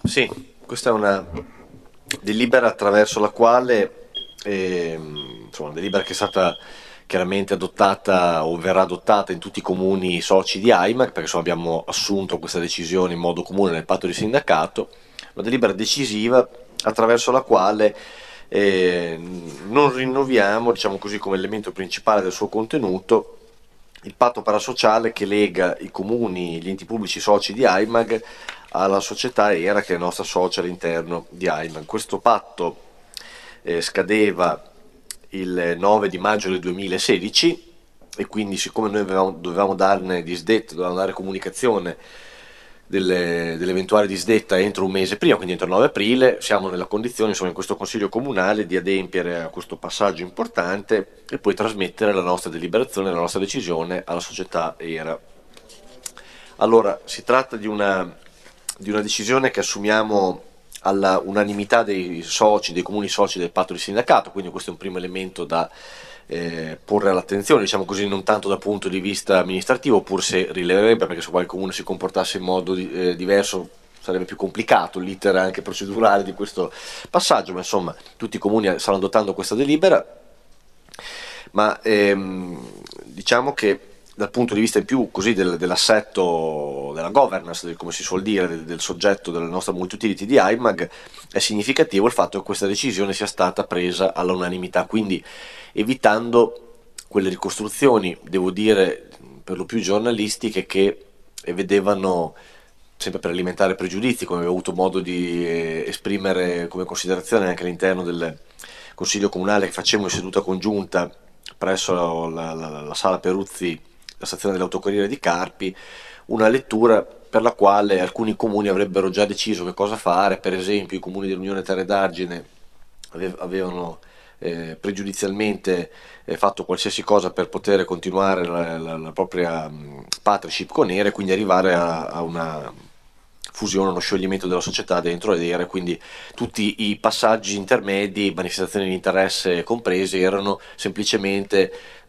Sì, questa è una delibera attraverso la quale, insomma, una delibera che è stata chiaramente adottata o verrà adottata in tutti i comuni soci di AIMAC, perché insomma, abbiamo assunto questa decisione in modo comune nel patto di sindacato, una delibera decisiva attraverso la quale non rinnoviamo, diciamo così, come elemento principale del suo contenuto il patto parasociale che lega i comuni, gli enti pubblici soci di AIMAG alla società ERA che è nostra socia all'interno di AIMAG. Questo patto scadeva il 9 di maggio del 2016 e quindi siccome noi dovevamo darne disdetta, dovevamo dare comunicazione dell'eventuale disdetta entro un mese prima, quindi entro il 9 aprile, siamo nella condizione, insomma, in questo Consiglio Comunale di adempiere a questo passaggio importante e poi trasmettere la nostra deliberazione, la nostra decisione alla società ERA. Allora, si tratta di una decisione che assumiamo alla unanimità dei soci, dei comuni soci del patto di sindacato, quindi questo è un primo elemento da porre all'attenzione, diciamo così, non tanto dal punto di vista amministrativo, pur se rileverebbe, perché se qualche comune si comportasse in modo diverso sarebbe più complicato l'iter anche procedurale di questo passaggio, ma insomma tutti i comuni stanno adottando questa delibera, ma diciamo che dal punto di vista in più così dell'assetto, della governance, come si suol dire, del soggetto della nostra multi-utility di IMAG, è significativo il fatto che questa decisione sia stata presa all'unanimità, quindi evitando quelle ricostruzioni, devo dire, per lo più giornalistiche che vedevano, sempre per alimentare pregiudizi, come avevo avuto modo di esprimere come considerazione anche all'interno del Consiglio Comunale che facemmo in seduta congiunta presso la sala Peruzzi, la stazione dell'autocorriere di Carpi, una lettura per la quale alcuni comuni avrebbero già deciso che cosa fare, per esempio i comuni dell'Unione Terre d'Argine avevano pregiudizialmente fatto qualsiasi cosa per poter continuare la propria partnership con ERA e quindi arrivare a una fusione, uno scioglimento della società dentro ERA, quindi tutti i passaggi intermedi, manifestazioni di interesse comprese, erano semplicemente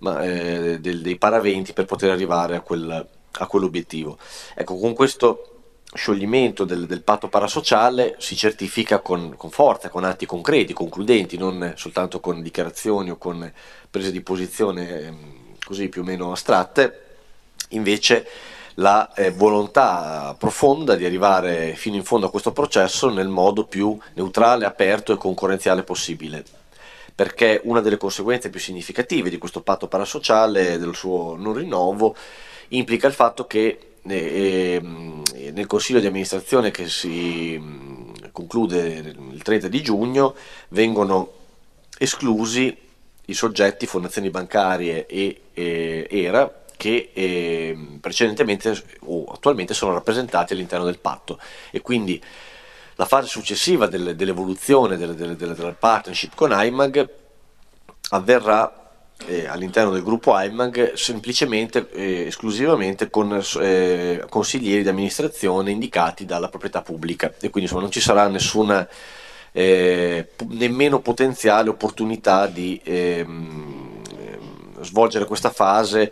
dei paraventi per poter arrivare a quell'obiettivo. Ecco, con questo scioglimento del patto parasociale si certifica con forza, con atti concreti, concludenti, non soltanto con dichiarazioni o con prese di posizione così più o meno astratte, invece la volontà profonda di arrivare fino in fondo a questo processo nel modo più neutrale, aperto e concorrenziale possibile. Perché una delle conseguenze più significative di questo patto parasociale, del suo non rinnovo, implica il fatto che nel consiglio di amministrazione che si conclude il 30 di giugno vengono esclusi i soggetti, fondazioni bancarie e ERA che precedentemente o attualmente sono rappresentati all'interno del patto e quindi la fase successiva dell'evoluzione della partnership con IMAG avverrà all'interno del gruppo IMAG semplicemente esclusivamente con consiglieri di amministrazione indicati dalla proprietà pubblica e quindi insomma non ci sarà nessuna nemmeno potenziale opportunità di svolgere questa fase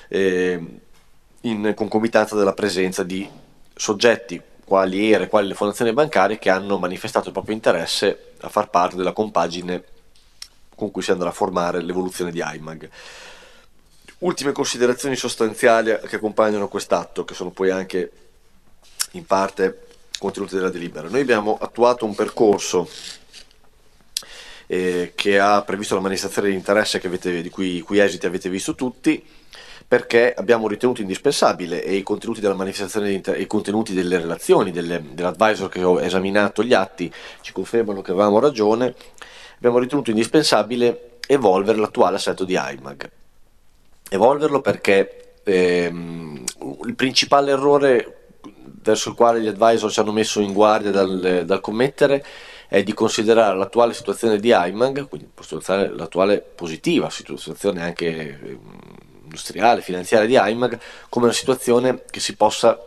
in concomitanza della presenza di soggetti quali ERE, quali le fondazioni bancarie che hanno manifestato il proprio interesse a far parte della compagine con cui si andrà a formare l'evoluzione di IMAG. Ultime considerazioni sostanziali che accompagnano quest'atto, che sono poi anche in parte contenute della delibera. Noi abbiamo attuato un percorso che ha previsto la manifestazione di interesse di cui esiti avete visto tutti, perché abbiamo ritenuto indispensabile e i contenuti della manifestazione i contenuti delle relazioni dell'advisor che ho esaminato gli atti ci confermano che avevamo ragione, abbiamo ritenuto indispensabile evolvere l'attuale assetto di IMAG. Evolverlo perché il principale errore verso il quale gli advisor ci hanno messo in guardia dal commettere è di considerare l'attuale situazione di IMAG, quindi l'attuale positiva situazione anche industriale, finanziaria di IMAG, come una situazione che si possa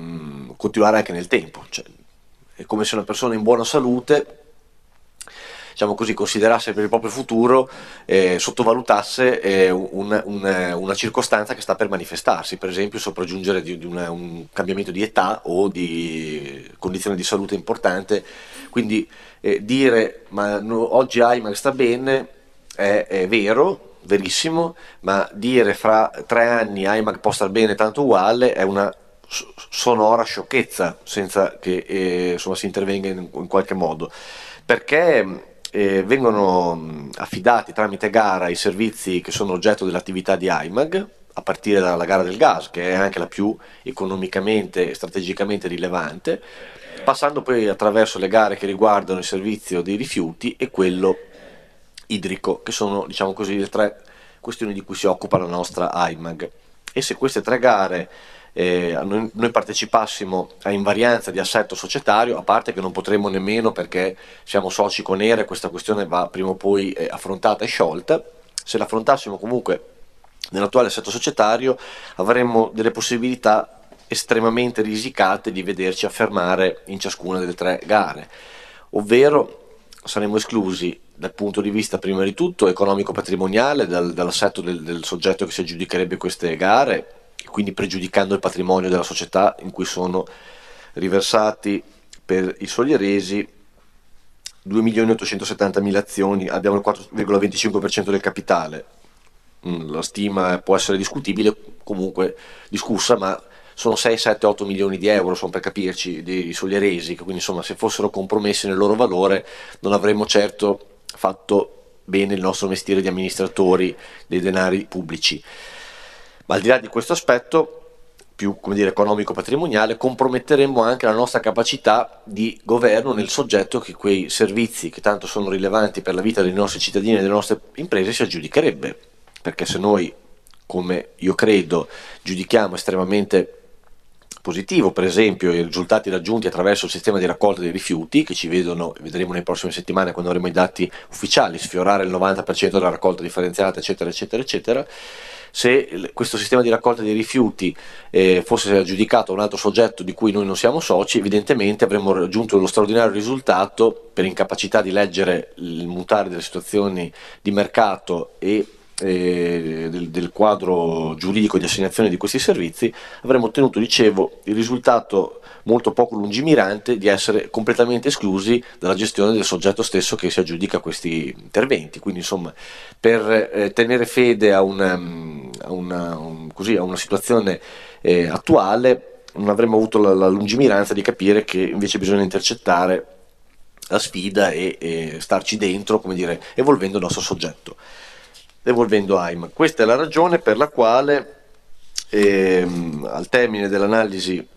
continuare anche nel tempo. Cioè, è come se una persona in buona salute diciamo così, considerasse per il proprio futuro, sottovalutasse una circostanza che sta per manifestarsi, per esempio il sopraggiungere di un cambiamento di età o di condizione di salute importante. Quindi dire ma oggi IMAX sta bene è vero, verissimo, ma dire fra 3 anni IMAX può star bene tanto uguale è una sonora sciocchezza, senza che insomma, si intervenga in qualche modo, perché vengono affidati tramite gara i servizi che sono oggetto dell'attività di IMAG, a partire dalla gara del gas, che è anche la più economicamente e strategicamente rilevante, passando poi attraverso le gare che riguardano il servizio dei rifiuti e quello idrico, che sono, diciamo così, le 3 questioni di cui si occupa la nostra IMAG. E se queste 3 gare noi partecipassimo a invarianza di assetto societario, a parte che non potremmo nemmeno, perché siamo soci con ERE, questa questione va prima o poi affrontata e sciolta. Se l'affrontassimo comunque nell'attuale assetto societario avremmo delle possibilità estremamente risicate di vederci affermare in ciascuna delle 3 gare, ovvero saremmo esclusi dal punto di vista prima di tutto economico-patrimoniale dall'assetto del soggetto che si aggiudicherebbe queste gare, quindi pregiudicando il patrimonio della società in cui sono riversati per i Soglieresi 2.870.000 azioni, abbiamo il 4,25% del capitale. La stima può essere discutibile, comunque discussa, ma sono 6, 7, 8 milioni di euro, sono per capirci, dei soglieresi, che quindi insomma se fossero compromessi nel loro valore non avremmo certo fatto bene il nostro mestiere di amministratori dei denari pubblici. Ma al di là di questo aspetto più, come dire, economico-patrimoniale, comprometteremmo anche la nostra capacità di governo nel soggetto che quei servizi, che tanto sono rilevanti per la vita dei nostri cittadini e delle nostre imprese, si aggiudicherebbe. Perché se noi, come io credo, giudichiamo estremamente positivo, per esempio, i risultati raggiunti attraverso il sistema di raccolta dei rifiuti, che ci vedono, vedremo nelle prossime settimane quando avremo i dati ufficiali, sfiorare il 90% della raccolta differenziata, eccetera, eccetera, eccetera. Se questo sistema di raccolta dei rifiuti fosse aggiudicato a un altro soggetto di cui noi non siamo soci, evidentemente avremmo raggiunto lo straordinario risultato, per incapacità di leggere il mutare delle situazioni di mercato e del quadro giuridico di assegnazione di questi servizi, avremmo ottenuto, dicevo, il risultato molto poco lungimirante di essere completamente esclusi dalla gestione del soggetto stesso che si aggiudica questi interventi. Quindi insomma, per tenere fede a una situazione attuale, non avremmo avuto la lungimiranza di capire che invece bisogna intercettare la sfida e starci dentro, come dire, evolvendo il nostro soggetto, evolvendo AIM. Questa è la ragione per la quale al termine dell'analisi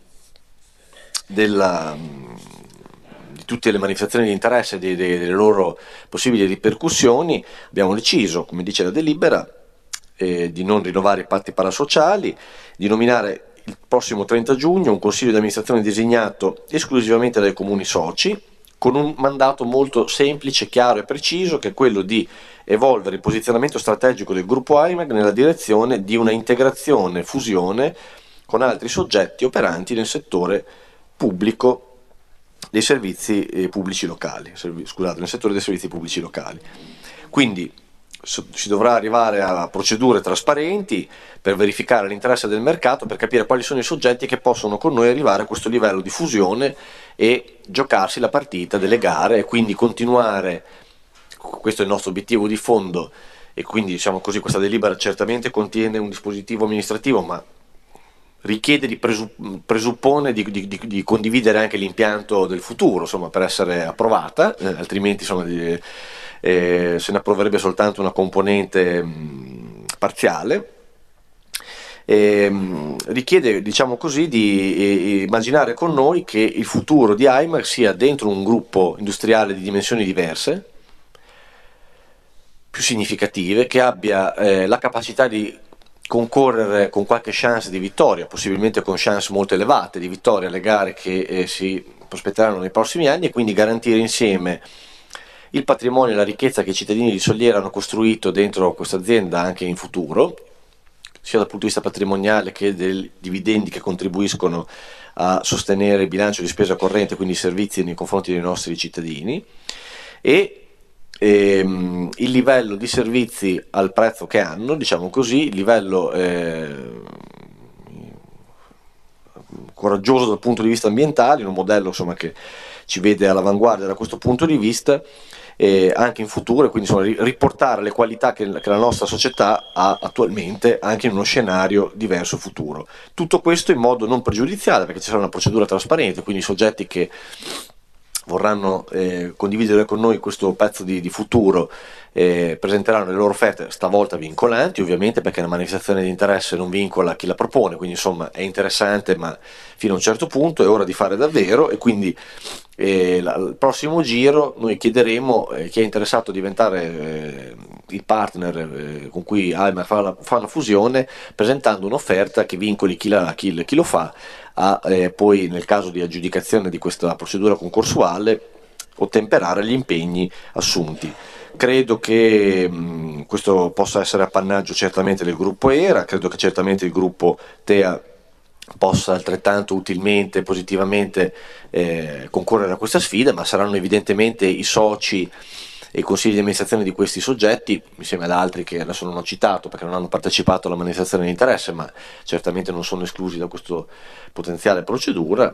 di tutte le manifestazioni di interesse e delle loro possibili ripercussioni abbiamo deciso, come dice la delibera, di non rinnovare i patti parasociali, di nominare il prossimo 30 giugno un consiglio di amministrazione designato esclusivamente dai comuni soci, con un mandato molto semplice, chiaro e preciso, che è quello di evolvere il posizionamento strategico del gruppo IMAG nella direzione di una integrazione, fusione con altri soggetti operanti nel settore pubblico dei servizi pubblici locali, nel settore dei servizi pubblici locali. Quindi si dovrà arrivare a procedure trasparenti per verificare l'interesse del mercato, per capire quali sono i soggetti che possono con noi arrivare a questo livello di fusione e giocarsi la partita delle gare e quindi continuare. Questo è il nostro obiettivo di fondo, e quindi diciamo così, questa delibera certamente contiene un dispositivo amministrativo, ma richiede presuppone di condividere anche l'impianto del futuro, insomma, per essere approvata, altrimenti insomma, se ne approverebbe soltanto una componente parziale. Richiede, diciamo così, di immaginare con noi che il futuro di AIMAG sia dentro un gruppo industriale di dimensioni diverse, più significative, che abbia la capacità di concorrere con qualche chance di vittoria, possibilmente con chance molto elevate di vittoria alle gare che si prospetteranno nei prossimi anni, e quindi garantire insieme il patrimonio e la ricchezza che i cittadini di Soliera hanno costruito dentro questa azienda anche in futuro, sia dal punto di vista patrimoniale che dei dividendi che contribuiscono a sostenere il bilancio di spesa corrente, quindi i servizi nei confronti dei nostri cittadini, e il livello di servizi al prezzo che hanno, diciamo così, il livello coraggioso dal punto di vista ambientale, in un modello insomma, che ci vede all'avanguardia da questo punto di vista, anche in futuro, e quindi insomma, riportare le qualità che la nostra società ha attualmente anche in uno scenario diverso futuro. Tutto questo in modo non pregiudiziale, perché ci sarà una procedura trasparente, quindi i soggetti che vorranno condividere con noi questo pezzo di futuro presenteranno le loro offerte, stavolta vincolanti ovviamente, perché la manifestazione di interesse non vincola chi la propone, quindi insomma è interessante ma fino a un certo punto è ora di fare davvero, e quindi il prossimo giro noi chiederemo chi è interessato a diventare il partner con cui Alma fa la fusione, presentando un'offerta che vincoli chi lo fa a poi, nel caso di aggiudicazione di questa procedura concorsuale, ottemperare agli impegni assunti. Credo che questo possa essere appannaggio certamente del gruppo ERA, credo che certamente il gruppo TEA possa altrettanto utilmente e positivamente concorrere a questa sfida, ma saranno evidentemente i soci e i consigli di amministrazione di questi soggetti, insieme ad altri che adesso non ho citato perché non hanno partecipato alla manifestazione di interesse, ma certamente non sono esclusi da questa potenziale procedura,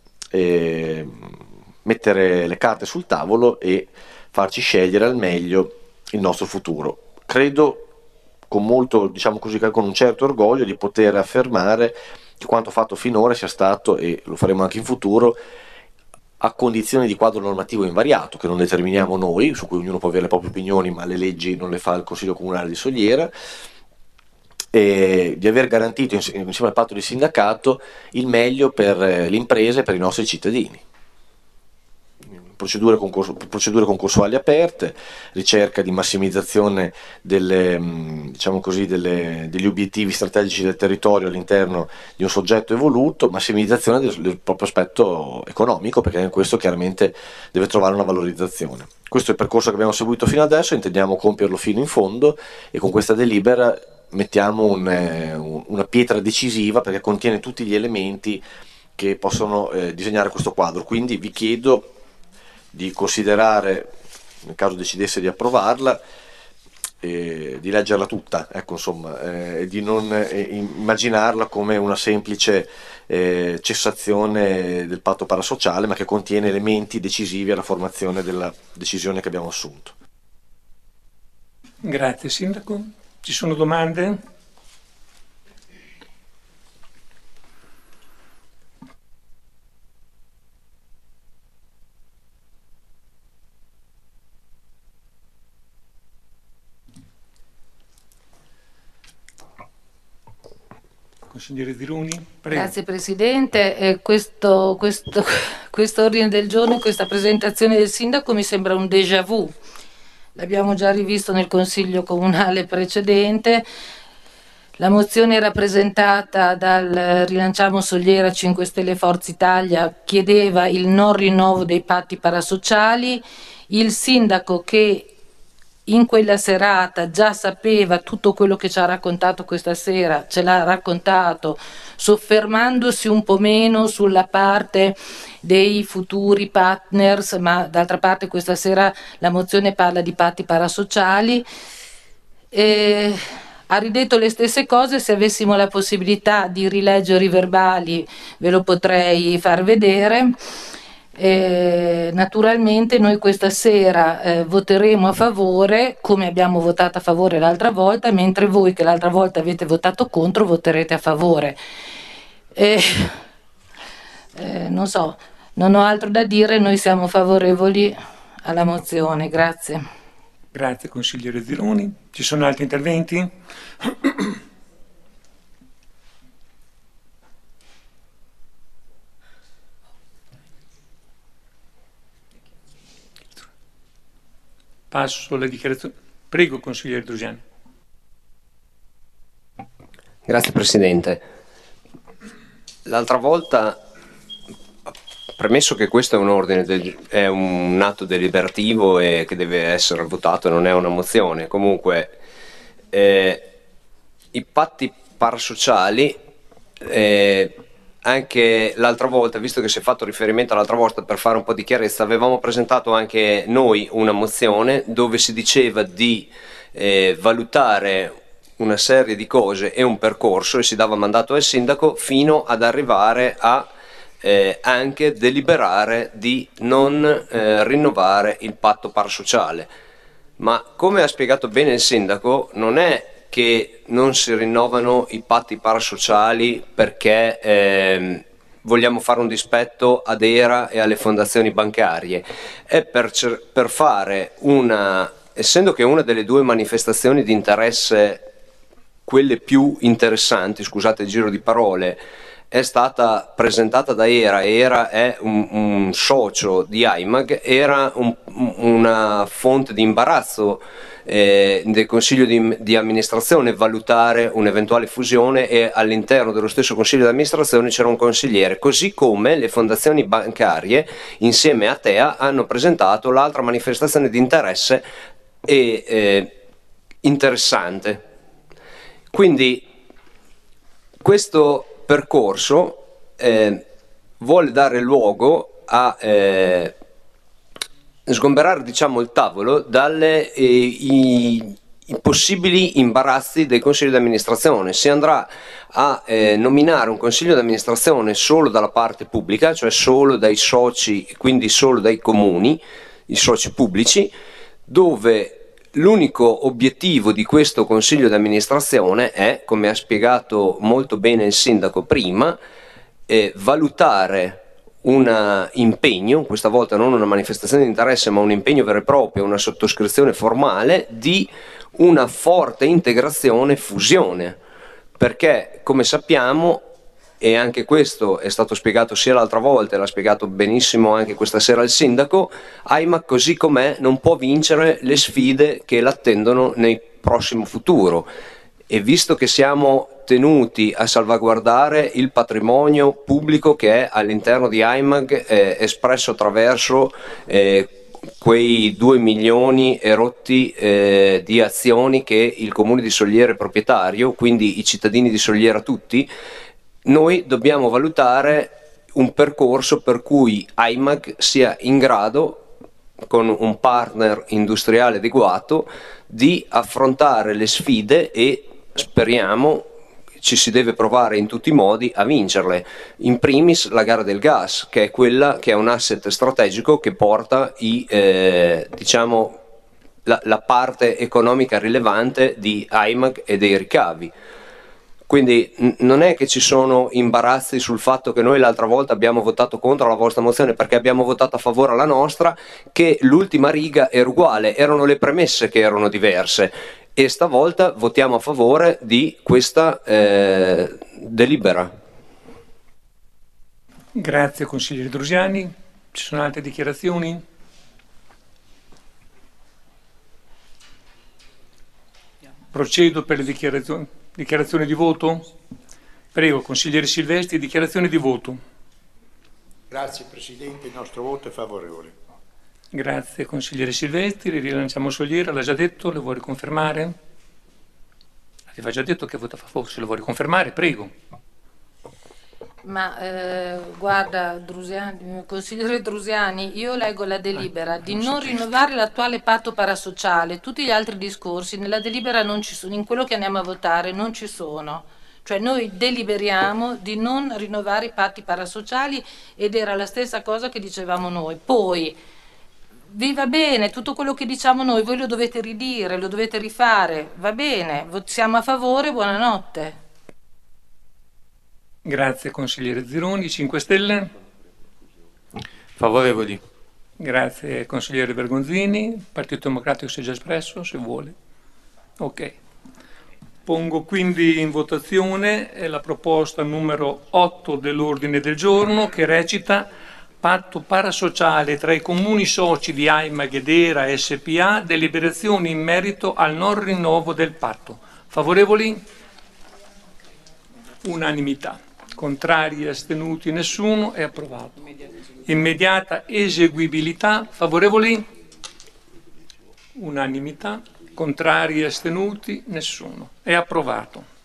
mettere le carte sul tavolo e farci scegliere al meglio il nostro futuro. Credo con molto, diciamo così, con un certo orgoglio di poter affermare che quanto fatto finora sia stato, e lo faremo anche in futuro, a condizioni di quadro normativo invariato, che non determiniamo noi, su cui ognuno può avere le proprie opinioni, ma le leggi non le fa il Consiglio Comunale di Soliera, e di aver garantito insieme al patto di sindacato il meglio per le imprese e per i nostri cittadini. Procedure concorsuali aperte, ricerca di massimizzazione diciamo così, degli obiettivi strategici del territorio all'interno di un soggetto evoluto, massimizzazione del proprio aspetto economico, perché questo chiaramente deve trovare una valorizzazione. Questo è il percorso che abbiamo seguito fino adesso, intendiamo compierlo fino in fondo, e con questa delibera mettiamo una pietra decisiva, perché contiene tutti gli elementi che possono disegnare questo quadro. Quindi vi chiedo di considerare, nel caso decidesse di approvarla, di leggerla tutta, ecco, insomma, e di non immaginarla come una semplice cessazione del patto parasociale, ma che contiene elementi decisivi alla formazione della decisione che abbiamo assunto. Grazie Sindaco. Ci sono domande? Consigliere Ziruni, prego. Grazie Presidente. Questo ordine del giorno e questa presentazione del Sindaco mi sembra un déjà vu. L'abbiamo già rivisto nel Consiglio Comunale precedente. La mozione era presentata dal Rilanciamo Soliera 5 Stelle Forza Italia, chiedeva il non rinnovo dei patti parasociali. Il Sindaco, che in quella serata già sapeva tutto quello che ci ha raccontato questa sera, ce l'ha raccontato soffermandosi un po' meno sulla parte dei futuri partners, ma d'altra parte questa sera la mozione parla di patti parasociali. Ha ridetto le stesse cose. Se avessimo la possibilità di rileggere i verbali ve lo potrei far vedere. Naturalmente noi questa sera voteremo a favore, come abbiamo votato a favore l'altra volta, mentre voi che l'altra volta avete votato contro voterete a favore. Non so, non ho altro da dire, noi siamo favorevoli alla mozione. Grazie. Grazie consigliere Zironi. Ci sono altri interventi? Passo alle dichiarazioni. Prego, consigliere Drusiani. Grazie Presidente. L'altra volta, premesso che questo è un è un atto deliberativo e che deve essere votato, non è una mozione, comunque i patti parasociali anche l'altra volta, visto che si è fatto riferimento all'altra volta, per fare un po' di chiarezza, avevamo presentato anche noi una mozione dove si diceva di valutare una serie di cose e un percorso, e si dava mandato al sindaco fino ad arrivare a anche deliberare di non rinnovare il patto parasociale. Ma come ha spiegato bene il sindaco, non è che non si rinnovano i patti parasociali perché vogliamo fare un dispetto ad ERA e alle fondazioni bancarie, è per fare essendo che una delle due manifestazioni di interesse, quelle più interessanti, scusate il giro di parole, è stata presentata da ERA, e ERA è un socio di AIMAG, era una fonte di imbarazzo del consiglio di amministrazione valutare un'eventuale fusione, e all'interno dello stesso consiglio di amministrazione c'era un consigliere, così come le fondazioni bancarie insieme a TEA hanno presentato l'altra manifestazione di interesse interessante. Quindi questo percorso vuole dare luogo a sgomberare, diciamo, il tavolo i possibili imbarazzi del consiglio di amministrazione. Si andrà a nominare un consiglio di amministrazione solo dalla parte pubblica, cioè solo dai soci, quindi solo dai comuni, i soci pubblici, dove l'unico obiettivo di questo consiglio di amministrazione è, come ha spiegato molto bene il sindaco prima, valutare un impegno, questa volta non una manifestazione di interesse ma un impegno vero e proprio, una sottoscrizione formale di una forte integrazione e fusione, perché come sappiamo, e anche questo è stato spiegato sia l'altra volta e l'ha spiegato benissimo anche questa sera il sindaco, AIMAG così com'è non può vincere le sfide che l'attendono nel prossimo futuro, e visto che siamo tenuti a salvaguardare il patrimonio pubblico che è all'interno di AIMAG, espresso attraverso quei 2 milioni e rotti di azioni che il comune di Sogliera è proprietario, quindi i cittadini di Sogliera tutti, noi dobbiamo valutare un percorso per cui AIMAG sia in grado, con un partner industriale adeguato, di affrontare le sfide, e speriamo, ci si deve provare in tutti i modi a vincerle. In primis la gara del gas, che è quella che è un asset strategico che porta diciamo, la parte economica rilevante di AIMAG e dei ricavi. Quindi non è che ci sono imbarazzi sul fatto che noi l'altra volta abbiamo votato contro la vostra mozione perché abbiamo votato a favore alla nostra, che l'ultima riga era uguale, erano le premesse che erano diverse, e stavolta votiamo a favore di questa delibera. Grazie consigliere Drusiani. Ci sono altre dichiarazioni? Procedo per le dichiarazioni di voto. Prego, consigliere Silvestri, dichiarazione di voto. Grazie Presidente, il nostro voto è favorevole. Grazie consigliere Silvestri, rilanciamo Sogliera, l'ha già detto, le vuoi riconfermare? Aveva già detto che vota a favore, se lo vuoi riconfermare, prego. Ma guarda, consigliere Drusiani, io leggo la delibera di non rinnovare l'attuale patto parasociale, tutti gli altri discorsi nella delibera non ci sono, in quello che andiamo a votare non ci sono. Cioè noi deliberiamo di non rinnovare i patti parasociali, ed era la stessa cosa che dicevamo noi. Poi vi va bene, tutto quello che diciamo noi, voi lo dovete ridire, lo dovete rifare, va bene, siamo a favore, buonanotte. Grazie consigliere Zironi, 5 Stelle. Favorevoli. Grazie consigliere Bergonzini, Partito Democratico si è già espresso, se vuole. Ok. Pongo quindi in votazione la proposta numero 8 dell'ordine del giorno, che recita: patto parasociale tra i comuni soci di AIMAG ed ERA SPA, deliberazioni in merito al non rinnovo del patto. Favorevoli? Unanimità. Contrari e astenuti nessuno, è approvato. Immediata eseguibilità. Favorevoli? Unanimità. Contrari e astenuti nessuno, è approvato.